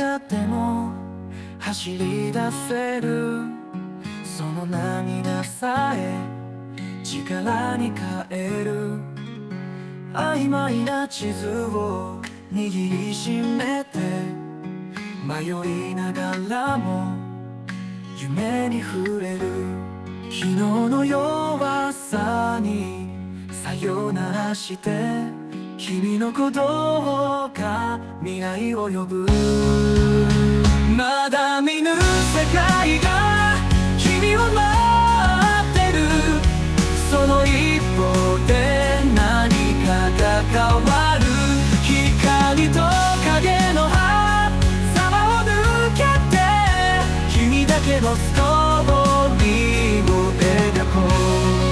がでも走り出せる、その涙さえ力に変える。曖昧な地図を握りしめて迷いながらも夢に触れる。昨日の弱さにさよならして、君の鼓動が未来を呼ぶ。まだ見ぬ世界が君を待ってる、その一歩で何かが変わる。光と影の狭間を抜けて、君だけのストーリーを描こう。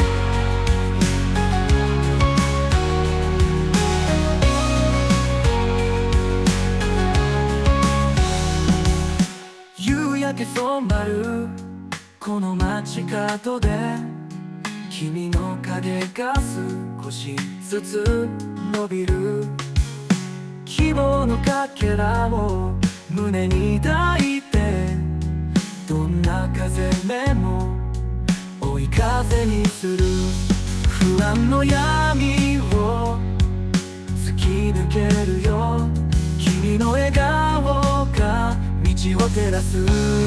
夕焼け染まるこの街角で、君の影が少しずつ伸びる。希望のかけらを胸に抱いて、どんな風でも追い風にする。不安の闇を突き抜けるよ、君の笑顔が道を照らす。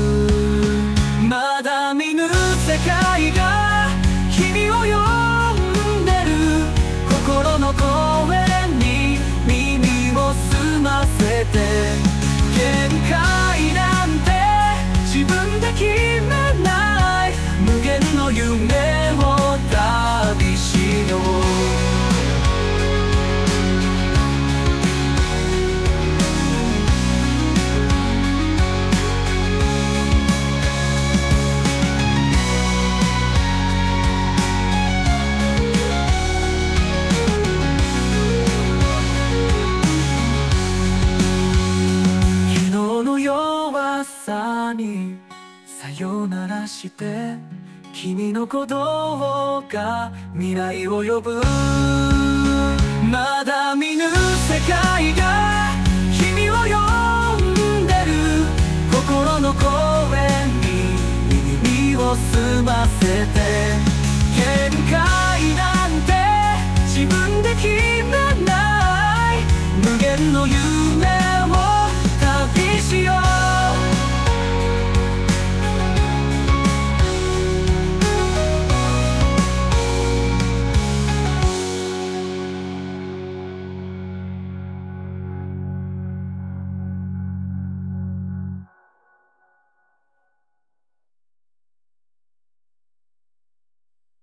まだ見ぬ世界が君を呼んでる、心の声に耳を澄ませて。限界なんて自分で決めない、無限の夢を旅しよう。弱さにさよならして、君の鼓動が未来を呼ぶ。まだ見ぬ世界が君を呼んでる、心の声